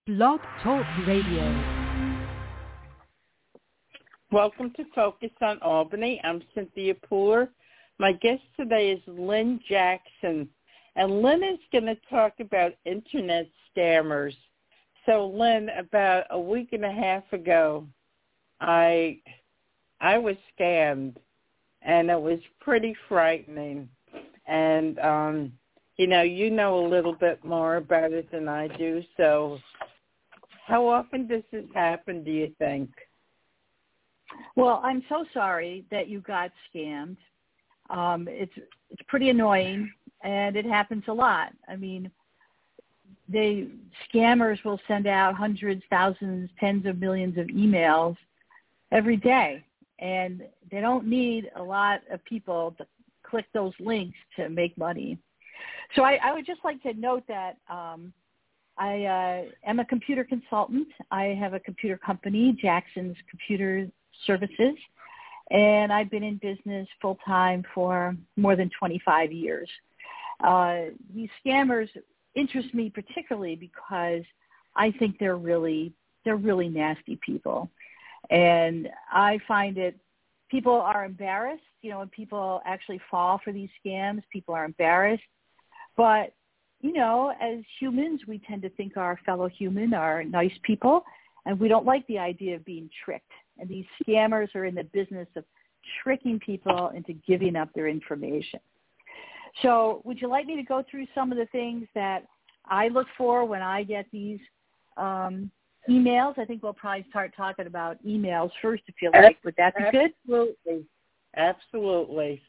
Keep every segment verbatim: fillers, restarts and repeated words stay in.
Blog Talk Radio. Welcome to Focus on Albany. I'm Cynthia Pooler. My guest today is Lynn Jackson, and Lynn is going to talk about internet scammers. So, Lynn, about a week and a half ago, I I was scammed, and it was pretty frightening. And um, you know, you know a little bit more about it than I do. So, how often does this happen, do you think? Well, I'm so sorry that you got scammed. Um, it's it's pretty annoying, and it happens a lot. I mean, they scammers will send out hundreds, thousands, tens of millions of emails every day, and they don't need a lot of people to click those links to make money. So I, I would just like to note that um, I uh, am a computer consultant. I have a computer company, Jackson's Computer Services, and I've been in business full-time for more than twenty-five years. Uh, these scammers interest me particularly because I think they're really they're really nasty people, and I find it people are embarrassed. You know, when people actually fall for these scams, people are embarrassed. But you know, as humans, we tend to think our fellow human are nice people, and we don't like the idea of being tricked. And these scammers are in the business of tricking people into giving up their information. So would you like me to go through some of the things that I look for when I get these um, emails? I think we'll probably start talking about emails first, if you like. Would that be good? Absolutely. Absolutely.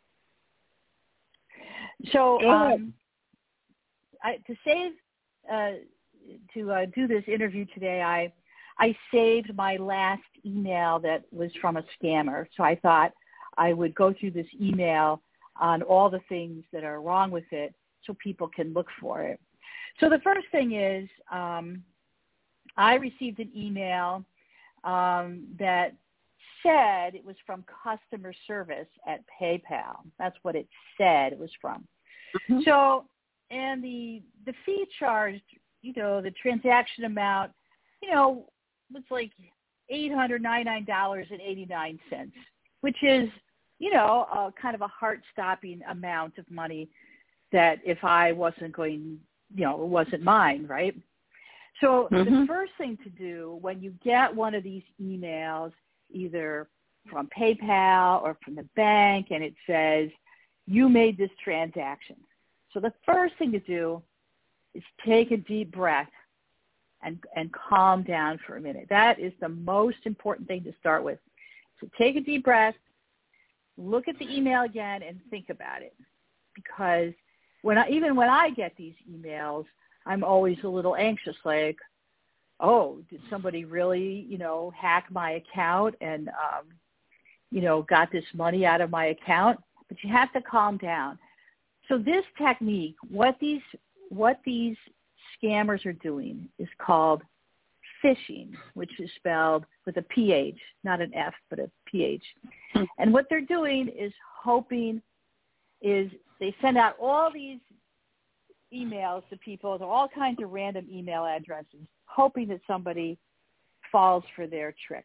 So um, I, to save, uh, to uh, do this interview today, I I saved my last email that was from a scammer. So I thought I would go through this email on all the things that are wrong with it so people can look for it. So the first thing is um, I received an email um, that said it was from customer service at PayPal. That's what it said it was from. Mm-hmm. So, and the the fee charged, you know, the transaction amount, you know, was like eight hundred ninety-nine dollars and eighty-nine cents, which is, you know, a kind of a heart-stopping amount of money that if I wasn't going, you know, it wasn't mine, right? So mm-hmm. the first thing to do when you get one of these emails, either from PayPal or from the bank, and it says, you made this transaction. So the first thing to do is take a deep breath and, and calm down for a minute. That is the most important thing to start with. So take a deep breath, look at the email again, and think about it. Because when I, even when I get these emails, I'm always a little anxious, like, oh, did somebody really, you know, hack my account and, um, you know, got this money out of my account? But you have to calm down. So this technique, what these what these scammers are doing is called phishing, which is spelled with a P H, not an F, but a P H. Hmm. And what they're doing is hoping is they send out all these emails to people, to all kinds of random email addresses, hoping that somebody falls for their trick.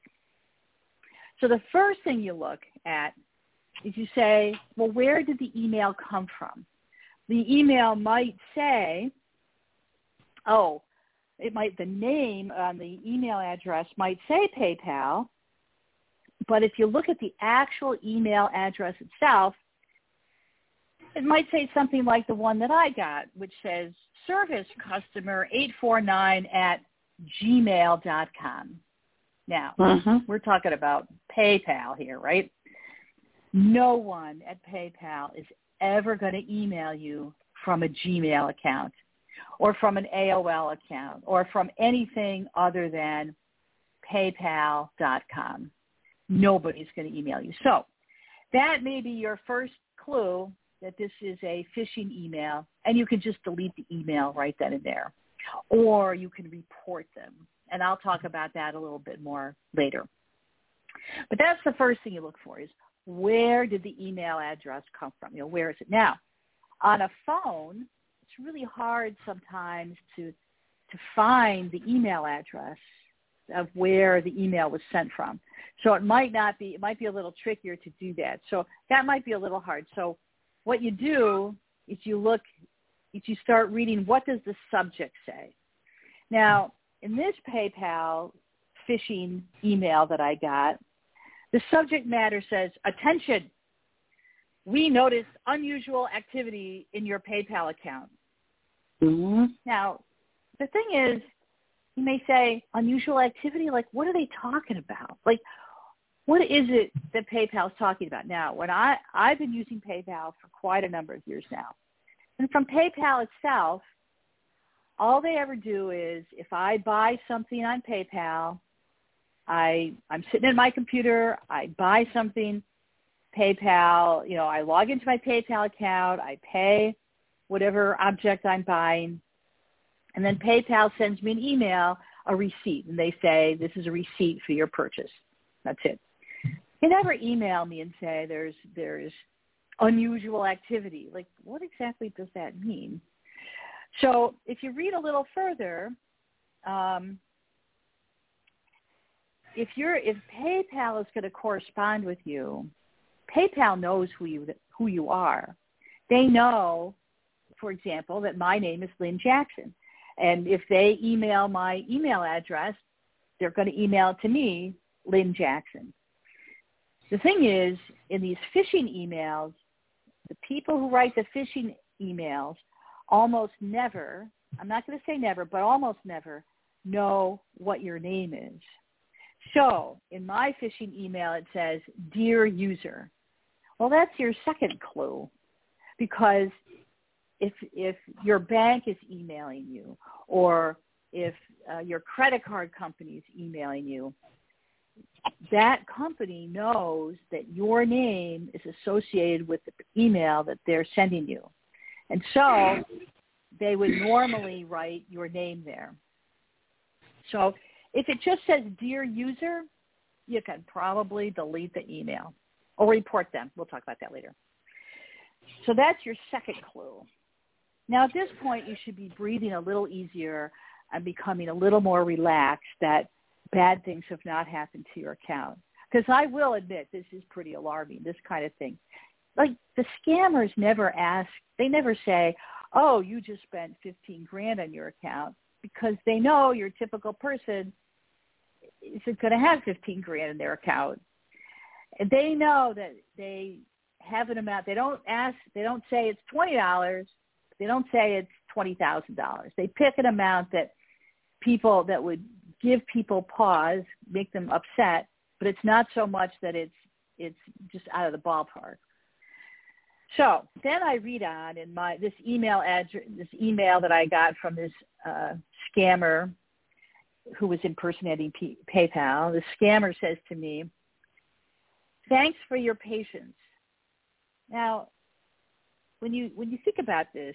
So the first thing you look at is you say, well, where did the email come from? The email might say, oh, it might, the name on the email address might say PayPal, but if you look at the actual email address itself, it might say something like the one that I got, which says service customer eight four nine at gmail dot com. Now, uh-huh. we're talking about PayPal here, right? No one at PayPal is ever going to email you from a Gmail account or from an A O L account or from anything other than paypal dot com. Nobody's going to email you. So that may be your first clue that this is a phishing email, and you can just delete the email right then and there. Or you can report them, and I'll talk about that a little bit more later. But that's the first thing you look for is, where did the email address come from? You know, where is it? Now, on a phone, it's really hard sometimes to to find the email address of where the email was sent from. So it might not be, it might be a little trickier to do that. So that might be a little hard. So what you do is you look, is you start reading, what does the subject say? Now, in this PayPal phishing email that I got, the subject matter says, attention, we noticed unusual activity in your PayPal account. Mm-hmm. Now, the thing is, you may say, unusual activity, like what are they talking about? Like, what is it that PayPal is talking about? Now, when I, I've been using PayPal for quite a number of years now. And from PayPal itself, all they ever do is if I buy something on PayPal, I, I'm sitting at my computer, I buy something, PayPal, you know, I log into my PayPal account, I pay whatever object I'm buying, and then PayPal sends me an email, a receipt, and they say, this is a receipt for your purchase. That's it. They never email me and say there's there's unusual activity. Like, what exactly does that mean? So if you read a little further, um, if you're if PayPal is going to correspond with you, PayPal knows who you who you are. They know, for example, that my name is Lynn Jackson. And if they email my email address, they're going to email it to me, Lynn Jackson. The thing is, in these phishing emails, the people who write the phishing emails almost never, I'm not going to say never, but almost never know what your name is. So in my phishing email, it says, Dear User. Well, that's your second clue, because if if your bank is emailing you, or if uh, your credit card company is emailing you, that company knows that your name is associated with the email that they're sending you. And so they would normally write your name there. So if it just says Dear User, you can probably delete the email or report them. We'll talk about that later. So that's your second clue. Now, at this point, you should be breathing a little easier and becoming a little more relaxed that bad things have not happened to your account. Because I will admit, this is pretty alarming, this kind of thing. Like, the scammers never ask, they never say, oh, you just spent fifteen grand on your account, because they know your typical person isn't going to have fifteen grand in their account. And they know that they have an amount. They don't ask, they don't say it's twenty dollars. They don't say it's twenty thousand dollars. They pick an amount that people, that would give people pause, make them upset, but it's not so much that it's it's just out of the ballpark. So then I read on in my this email address, this email that I got from this uh, scammer who was impersonating P- PayPal. The scammer says to me, "Thanks for your patience." Now, when you when you think about this,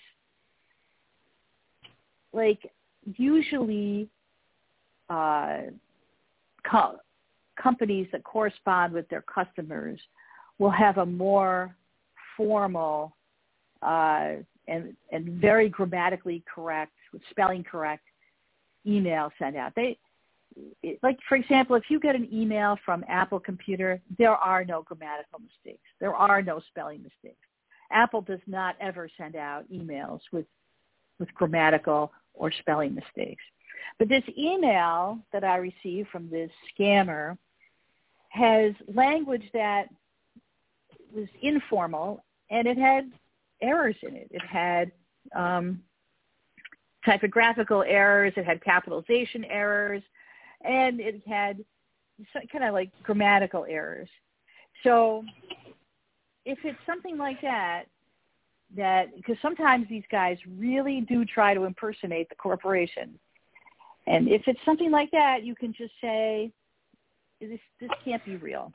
like usually uh, co- companies that correspond with their customers will have a more formal uh, and and very grammatically correct, with spelling correct email sent out. They it, like, for example, if you get an email from Apple Computer, there are no grammatical mistakes. There are no spelling mistakes. Apple does not ever send out emails with with grammatical or spelling mistakes. But this email that I received from this scammer has language that was informal, and it had errors in it. It had um, typographical errors. It had capitalization errors, and it had kind of like grammatical errors. So if it's something like that, that because sometimes these guys really do try to impersonate the corporation, and if it's something like that, you can just say, this this can't be real.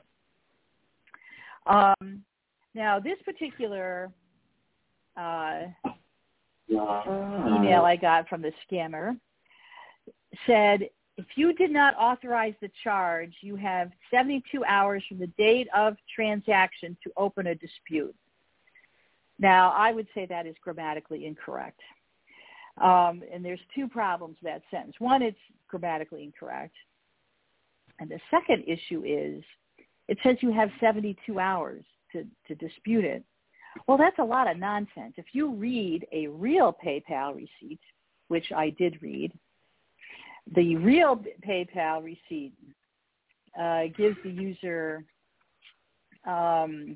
Um, now, this particular uh, email I got from the scammer said, if you did not authorize the charge, you have seventy-two hours from the date of transaction to open a dispute. Now, I would say that is grammatically incorrect. Um, and there's two problems with that sentence. One, it's grammatically incorrect. And the second issue is it says you have seventy-two hours to, to dispute it. Well, that's a lot of nonsense. If you read a real PayPal receipt, which I did read, the real PayPal receipt uh, gives the user um,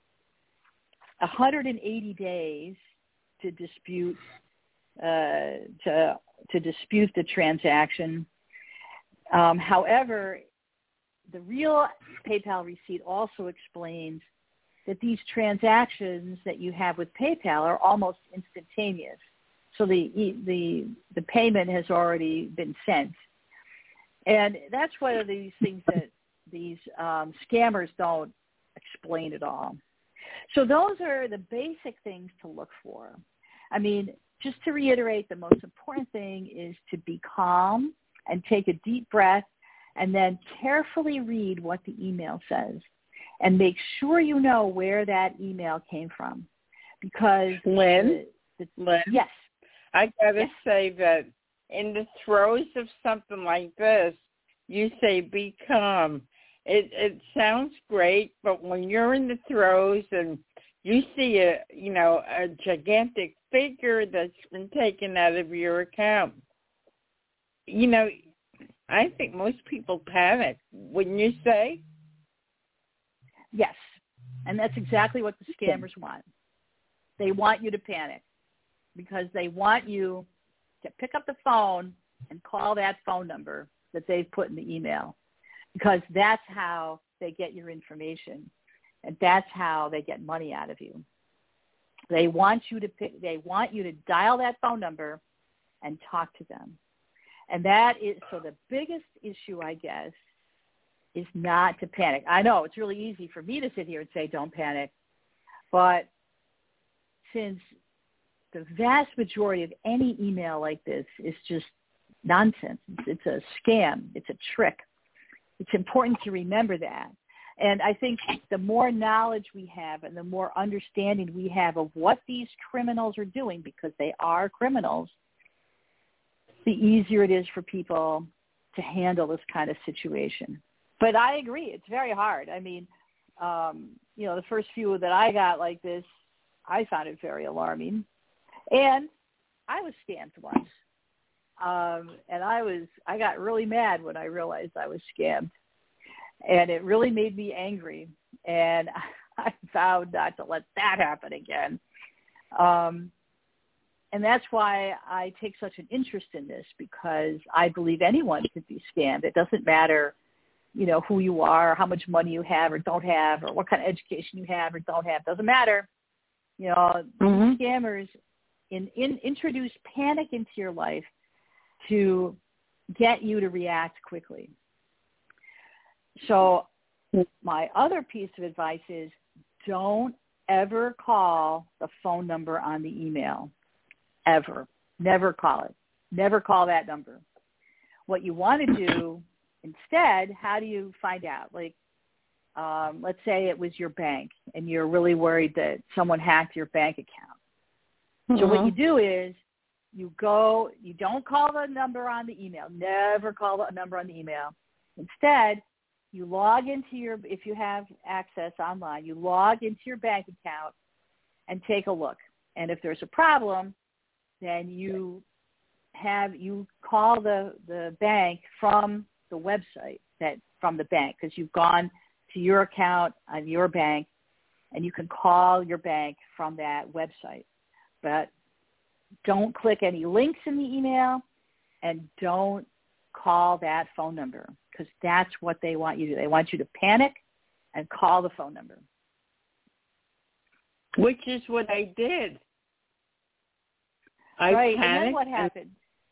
one hundred eighty days to dispute uh, to to dispute the transaction. Um, however, the real PayPal receipt also explains that these transactions that you have with PayPal are almost instantaneous. So the the the payment has already been sent, and that's one of these things that these um, scammers don't explain at all. So those are the basic things to look for. I mean, just to reiterate, the most important thing is to be calm and take a deep breath, and then carefully read what the email says, and make sure you know where that email came from, because Lynn, the, the, Lynn, yes. I got to Yes. say that in the throes of something like this, you say be calm. It it sounds great, but when you're in the throes and you see a you know a gigantic figure that's been taken out of your account, you know, I think most people panic. Wouldn't you say? Yes, and that's exactly what the scammers want. They want you to panic, because they want you to pick up the phone and call that phone number that they've put in the email, because that's how they get your information, and that's how they get money out of you. They want you to pick, they want you to dial that phone number and talk to them. And that is, so the biggest issue, I guess, is not to panic. I know it's really easy for me to sit here and say, don't panic. But since the vast majority of any email like this is just nonsense, it's a scam, it's a trick, it's important to remember that. And I think the more knowledge we have and the more understanding we have of what these criminals are doing, because they are criminals, the easier it is for people to handle this kind of situation. But I agree, it's very hard. I mean, um, you know, the first few that I got like this, I found it very alarming. And I was scammed once. Um, and I was, I got really mad when I realized I was scammed. And it really made me angry. And I vowed not to let that happen again. Um, and that's why I take such an interest in this, because I believe anyone could be scammed. It doesn't matter, you know, who you are, how much money you have or don't have, or what kind of education you have or don't have. Doesn't matter. You know, mm-hmm. Scammers in, in, introduce panic into your life to get you to react quickly. So my other piece of advice is don't ever call the phone number on the email, ever. Never call it. Never call that number. What you want to do instead, how do you find out? Like, um, let's say it was your bank and you're really worried that someone hacked your bank account. Mm-hmm. So what you do is you go, you don't call the number on the email. Never call the number on the email. Instead, you log into your, if you have access online, you log into your bank account and take a look. And if there's a problem, then you have, you call the, the bank from the website, that from the bank, because you've gone to your account on your bank and you can call your bank from that website. But don't click any links in the email and don't call that phone number, because that's what they want you to do. They want you to panic and call the phone number. Which is what I did. I right, panicked. And then what happened?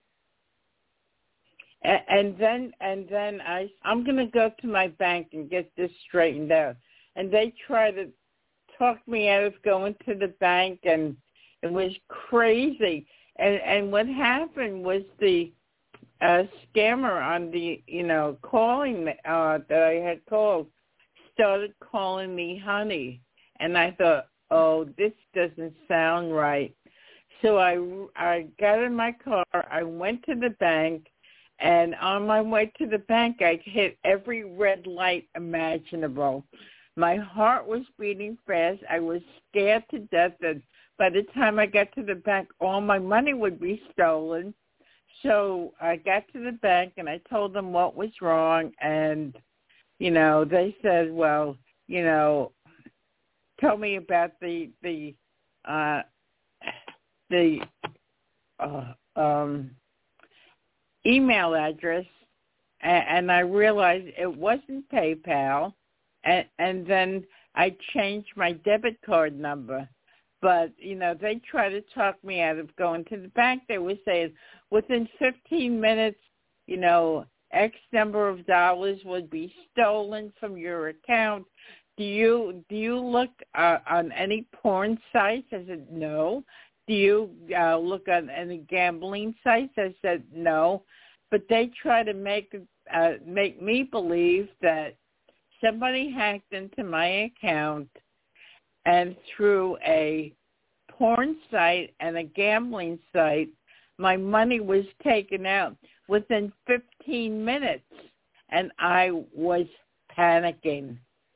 And, and then, and then I, I'm going to go to my bank and get this straightened out. And they try to talk me out of going to the bank, and it was crazy. And, and what happened was the uh, scammer on the, you know, calling uh, that I had called started calling me honey. And I thought, oh, this doesn't sound right. So I, I got in my car, I went to the bank, and on my way to the bank, I hit every red light imaginable. My heart was beating fast. I was scared to death that by the time I got to the bank, all my money would be stolen. So I got to the bank, and I told them what was wrong, and, you know, they said, well, you know, tell me about the, the, uh, the, uh, um, email address, and, and I realized it wasn't PayPal, and, and then I changed my debit card number. But, you know, they tried to talk me out of going to the bank. They were saying within fifteen minutes, you know, X number of dollars would be stolen from your account. Do you do you look uh, on any porn sites? I said, no. Do you uh, look on any gambling sites? I said, no. But they try to make uh, make me believe that somebody hacked into my account, and through a porn site and a gambling site, my money was taken out within fifteen minutes, and I was panicking.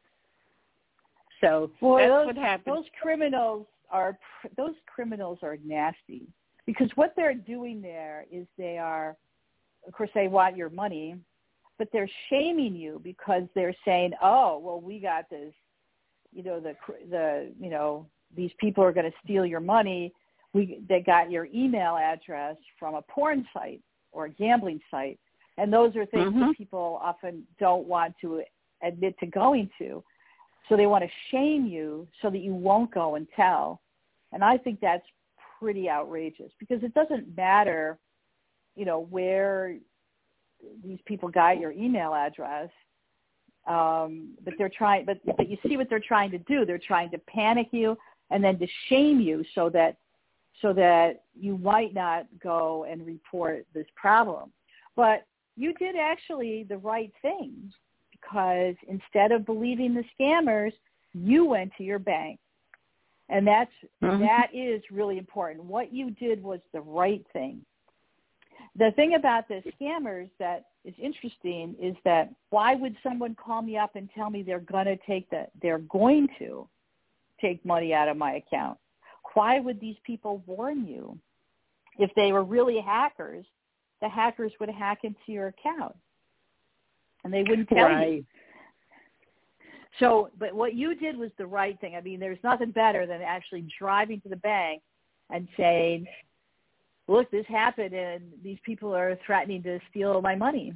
So Boy, that's those, what happened. Those criminals are those criminals are nasty, because what they're doing there is they are, of course, they want your money, but they're shaming you because they're saying, oh, well, we got this. You know, the, the, you know, these people are going to steal your money. We, they got your email address from a porn site or a gambling site. And those are things mm-hmm. that people often don't want to admit to going to. So they want to shame you so that you won't go and tell. And I think that's pretty outrageous, because it doesn't matter, you know, where these people got your email address. Um, but they're trying, but, but you see what they're trying to do. They're trying to panic you and then to shame you so that, so that you might not go and report this problem. But you did actually the right thing, because instead of believing the scammers, you went to your bank. And that's, mm-hmm. that is really important. What you did was the right thing. The thing about the scammers that is interesting is that why would someone call me up and tell me they're going to take the, they're going to take money out of my account? Why would these people warn you? If they were really hackers, the hackers would hack into your account, and they wouldn't tell right. you. So, but what you did was the right thing. I mean, there's nothing better than actually driving to the bank and saying, look, this happened, and these people are threatening to steal my money.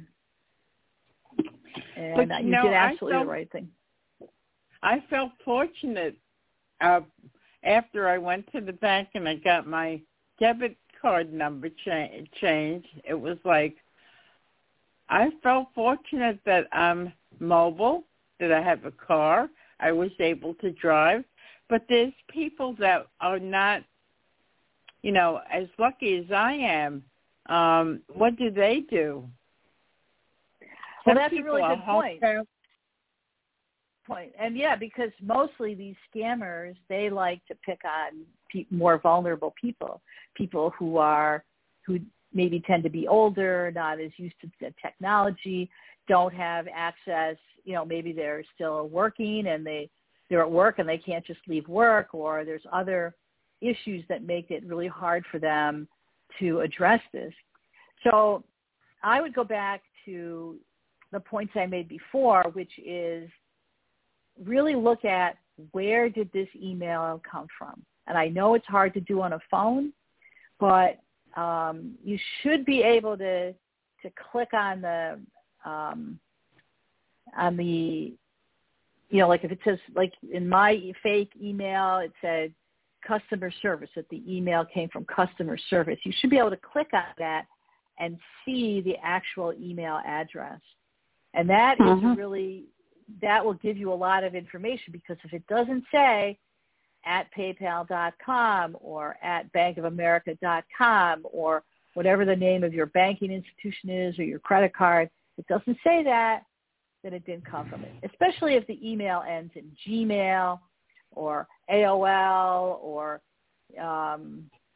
And but, you no, did absolutely felt, the right thing. I felt fortunate uh, after I went to the bank and I got my debit card number cha- changed. It was like, I felt fortunate that I'm mobile, that I have a car, I was able to drive. But there's people that are not, you know, as lucky as I am. Um, what do they do? Well, Some that's a people really are good point. homebound. Point. And yeah, because mostly these scammers, they like to pick on pe- more vulnerable people, people who are, who maybe tend to be older, not as used to the technology, don't have access, you know, maybe they're still working and they, they're at work and they can't just leave work, or there's other issues that make it really hard for them to address this. So I would go back to the points I made before, which is really look at where did this email come from. And I know it's hard to do on a phone, but um, you should be able to to click on the um, on the, you know, like if it says, like in my fake email, it said customer service, that the email came from customer service. You should be able to click on that and see the actual email address. And that mm-hmm. is really, that will give you a lot of information, because if it doesn't say at paypal dot com or at bank of america dot com or whatever the name of your banking institution is or your credit card, it doesn't say that, then it didn't come from it, especially if the email ends in Gmail or A O L or um,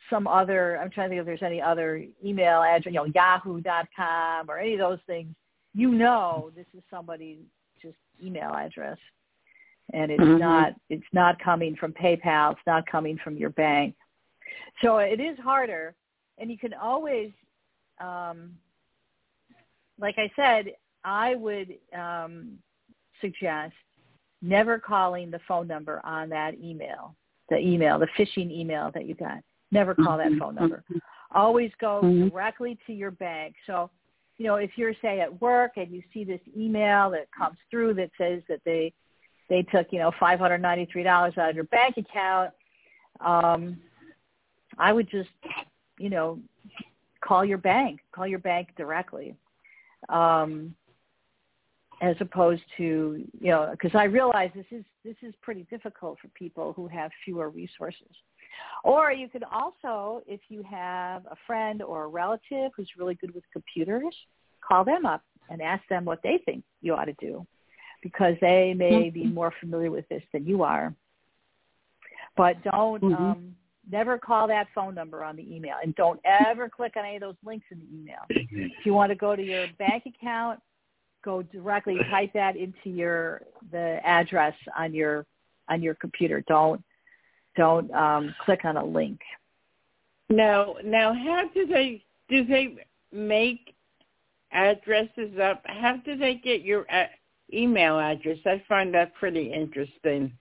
some other, I'm trying to think if there's any other email address, you know, yahoo dot com or any of those things, you know this is somebody's just email address. And it's mm-hmm. not it's not coming from PayPal. It's not coming from your bank. So it is harder. And you can always, um, like I said, I would um, suggest never calling the phone number on that email, the email, the phishing email that you got. Never call that phone number. Always go mm-hmm. directly to your bank. So, you know, if you're, say, at work and you see this email that comes through that says that they they took, you know, five hundred ninety-three dollars out of your bank account, um, I would just, you know, call your bank. Call your bank directly. Um, as opposed to, you know, because I realize this is this is pretty difficult for people who have fewer resources. Or you could also, if you have a friend or a relative who's really good with computers, call them up and ask them what they think you ought to do, because they may be more familiar with this than you are. But don't, mm-hmm. um, never call that phone number on the email, and don't ever click on any of those links in the email. If you want to go to your bank account, go directly, type that into your the address on your on your computer. Don't don't um, click on a link. Now, now, how do they do they make addresses up? How do they get your uh, email address? I find that pretty interesting.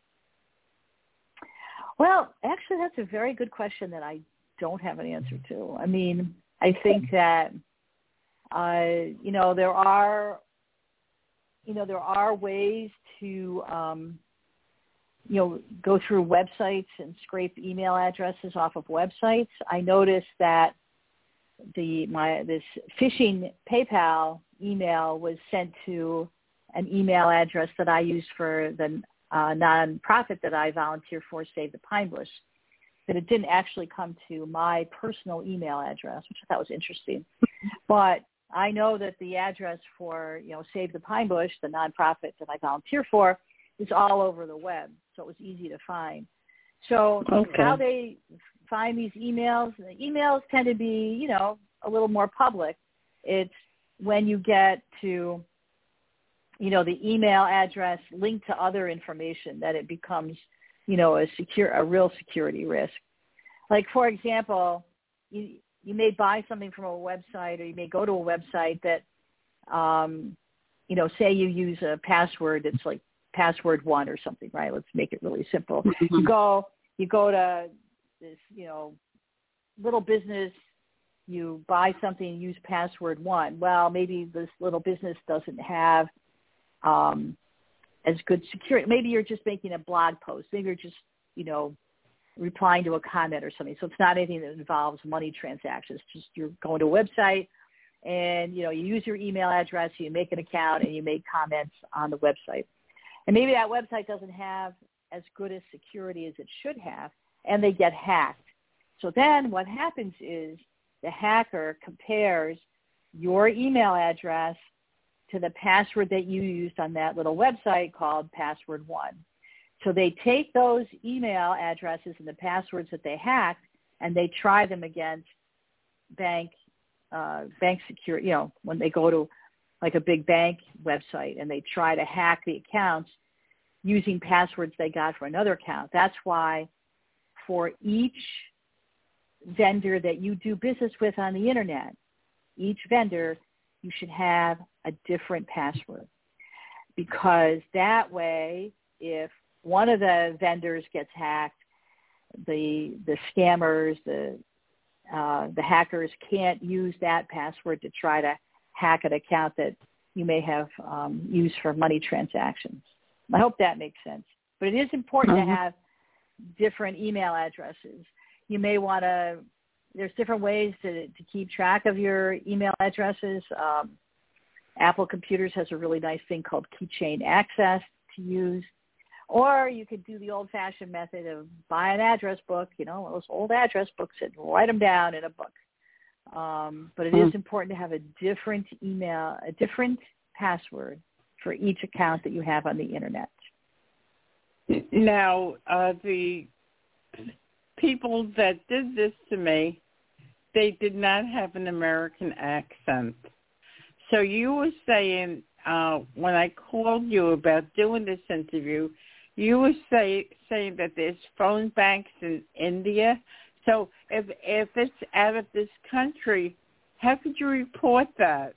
Well, actually, that's a very good question that I don't have an answer to. I mean, I think that uh, you know there are. You know, there are ways to, um, you know, go through websites and scrape email addresses off of websites. I noticed that the my this phishing PayPal email was sent to an email address that I used for the uh, nonprofit that I volunteer for, Save the Pine Bush. That it didn't actually come to my personal email address, which I thought was interesting. But I know that the address for, you know, Save the Pine Bush, the nonprofit that I volunteer for, is all over the web, so it was easy to find. So okay. How they find these emails, the emails tend to be, you know, a little more public. It's when you get to, you know, the email address linked to other information that it becomes, you know, a secure, a real security risk. Like, for example, you, you may buy something from a website, or you may go to a website that, um, you know, say you use a password that's like password one or something, right? Let's make it really simple. Mm-hmm. You go, you go to this, you know, little business, you buy something and use password one. Well, maybe this little business doesn't have um, as good security. Maybe you're just making a blog post. Maybe you're just, you know, replying to a comment or something. So it's not anything that involves money transactions. Just you're going to a website and, you know, you use your email address, you make an account, and you make comments on the website. And maybe that website doesn't have as good a security as it should have, and they get hacked. So then what happens is the hacker compares your email address to the password that you used on that little website called password one. So they take those email addresses and the passwords that they hacked, and they try them against bank uh, bank security. You know, when they go to like a big bank website and they try to hack the accounts using passwords they got for another account. That's why for each vendor that you do business with on the internet, each vendor, you should have a different password, because that way, if one of the vendors gets hacked, the the scammers, the uh, the hackers can't use that password to try to hack an account that you may have um, used for money transactions. I hope that makes sense. But it is important mm-hmm. to have different email addresses. You may want to, there's different ways to, to keep track of your email addresses. Um, Apple Computers has a really nice thing called Keychain Access to use. Or you could do the old-fashioned method of buy an address book, you know, those old address books, and write them down in a book. Um, but it mm. is important to have a different email, a different password for each account that you have on the internet. Now, uh, the people that did this to me, they did not have an American accent. So you were saying, uh, when I called you about doing this interview, you were say, saying that there's phone banks in India. So if if it's out of this country, how could you report that?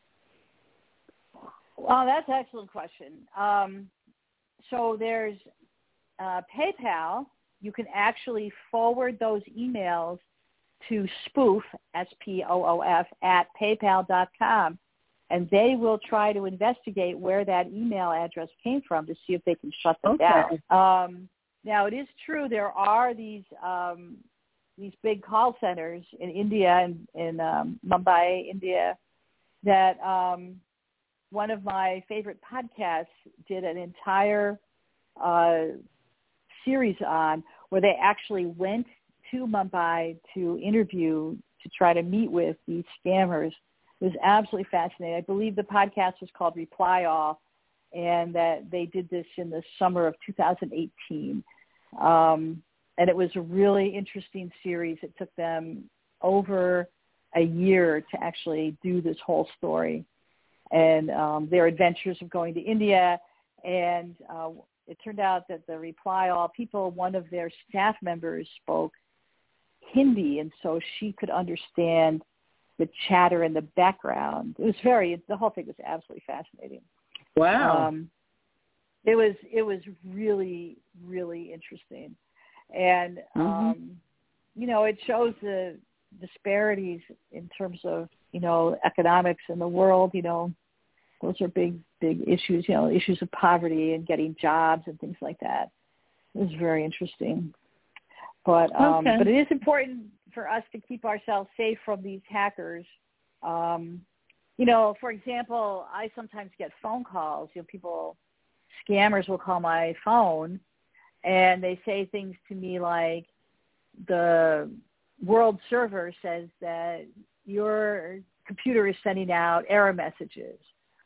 Well, that's an excellent question. Um, so there's uh, PayPal. You can actually forward those emails to spoof, S P O O F, at paypal dot com, and they will try to investigate where that email address came from to see if they can shut them Okay. down. Um, now, it is true there are these um, these big call centers in India and in um, Mumbai, India, that um, one of my favorite podcasts did an entire uh, series on, where they actually went to Mumbai to interview, to try to meet with these scammers. It was absolutely fascinating. I believe the podcast was called Reply All, and that they did this in the summer of two thousand eighteen. Um, and it was a really interesting series. It took them over a year to actually do this whole story, and um, their adventures of going to India. And uh, it turned out that the Reply All people, one of their staff members spoke Hindi, and so she could understand the chatter in the background. It was very, the whole thing was absolutely fascinating. Wow. Um, it was, it was really, really interesting. And, mm-hmm. um, you know, it shows the disparities in terms of, you know, economics in the world. You know, those are big, big issues, you know, issues of poverty and getting jobs and things like that. It was very interesting. But um, okay. but it is important for us to keep ourselves safe from these hackers. Um, you know, for example, I sometimes get phone calls. You know, people, scammers will call my phone, and they say things to me like, the world server says that your computer is sending out error messages.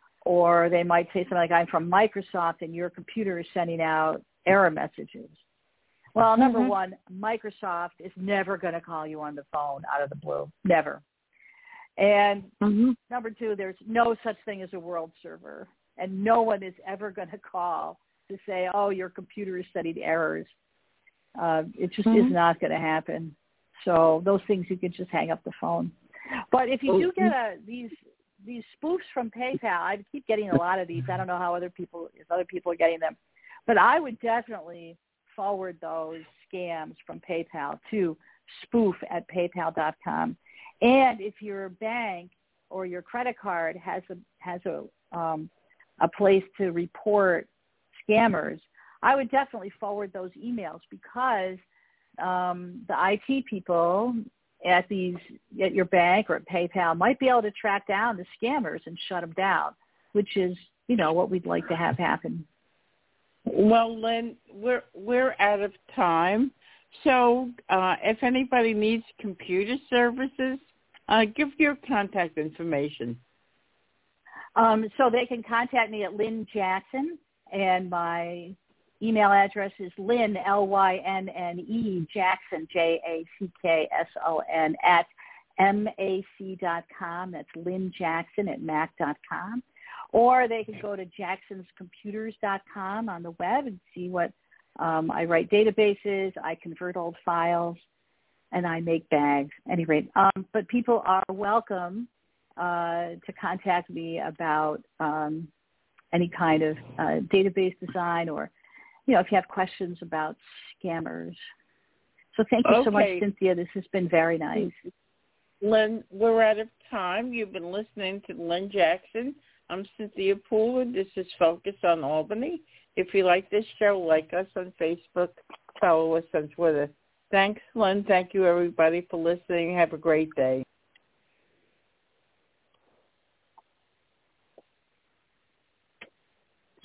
Or they might say something like, I'm from Microsoft and your computer is sending out error messages. Well, number mm-hmm. one, Microsoft is never going to call you on the phone out of the blue. Never. And mm-hmm. number two, there's no such thing as a world server. And no one is ever going to call to say, oh, your computer is sending errors. Uh, it just mm-hmm. is not going to happen. So those things, you can just hang up the phone. But if you do get a, these these spoofs from PayPal, I keep getting a lot of these. I don't know how other people, if other people are getting them. But I would definitely forward those scams from PayPal to spoof at paypal dot com. And if your bank or your credit card has a has a um, a place to report scammers, I would definitely forward those emails, because um, the I T people at these at your bank or at PayPal might be able to track down the scammers and shut them down, which is, you know, what we'd like to have happen. Well, Lynn, we're we're out of time. So uh, if anybody needs computer services, uh, give your contact information. Um, so they can contact me at Lynn Jackson, and my email address is Lynn, L Y N N E, Jackson, J A C K S O N, at M A C dot com. That's Lynn Jackson at Mac dot com. Or they can go to jacksons computers dot com on the web and see what um, I write databases, I convert old files, and I make bags. At any rate, um, but people are welcome uh, to contact me about um, any kind of uh, database design, or, you know, if you have questions about scammers. So thank you okay. so much, Cynthia. This has been very nice. Lynn, we're out of time. You've been listening to Lynn Jackson. I'm Cynthia Poole. This is Focus on Albany. If you like this show, like us on Facebook, follow us on Twitter. Thanks, Lynn. Thank you, everybody, for listening. Have a great day.